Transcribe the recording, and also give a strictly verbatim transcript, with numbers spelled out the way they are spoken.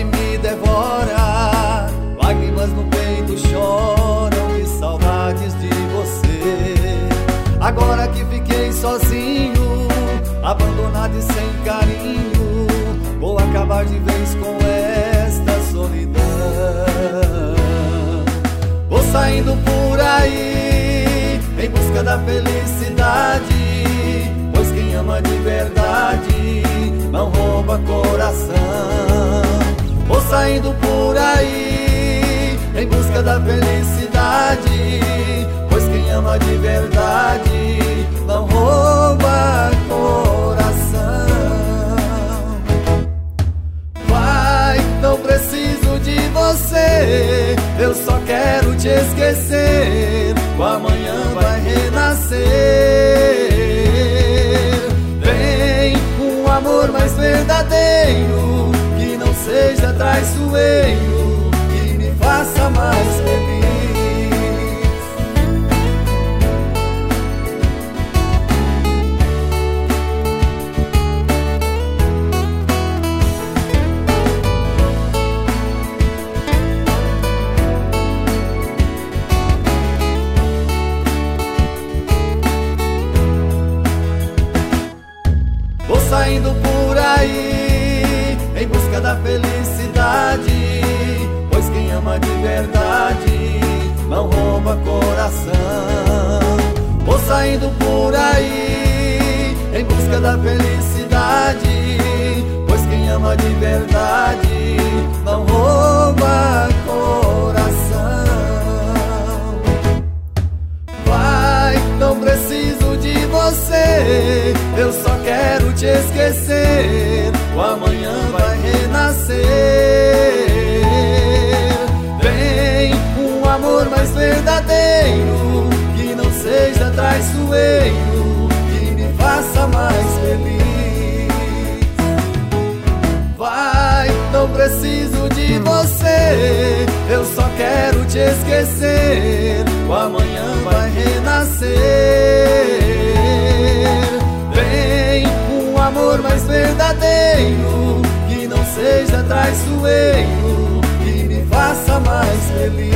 saudade me devora, lágrimas no peito choram de saudades de você. Agora que fiquei sozinho, abandonado e sem carinho, vou acabar de vez com esta solidão. Vou saindo por aí em busca da felicidade, pois quem ama de verdade não rouba coração. Vou saindo por aí em busca da felicidade, pois quem ama de verdade não rouba coração. Vai, não preciso de você, eu só quero te esquecer, o amanhã vai renascer. Vem, um amor mais verdadeiro, que não seja traiçoeiro, que me faça mais feliz. Vou saindo por aí em busca da felicidade, pois quem ama de verdade não rouba coração. Vou saindo por aí em busca da felicidade, pois quem ama de verdade não rouba coração. Vai, não preciso de você, eu só quero te esquecer, o amanhã vai renascer. Vem, um amor mais verdadeiro, que não seja traiçoeiro, que me faça mais feliz. Vai, não preciso de você, eu só quero te esquecer, o amanhã vai renascer. Vem, um amor mais verdadeiro, que não seja traiçoeiro, que me faça mais feliz.